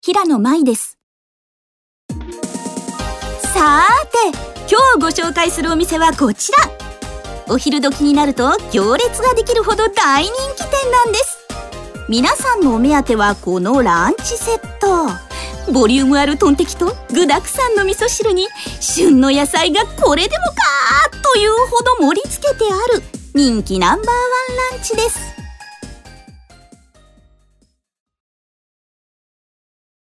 平野舞です。さーて、今日ご紹介するお店はこちら。お昼時になると行列ができるほど大人気店なんです。皆さんのお目当てはこのランチセット。ボリュームあるトンテキと具だくさんの味噌汁に旬の野菜がこれでもかというほど盛り付けてある人気ナンバーワンランチです。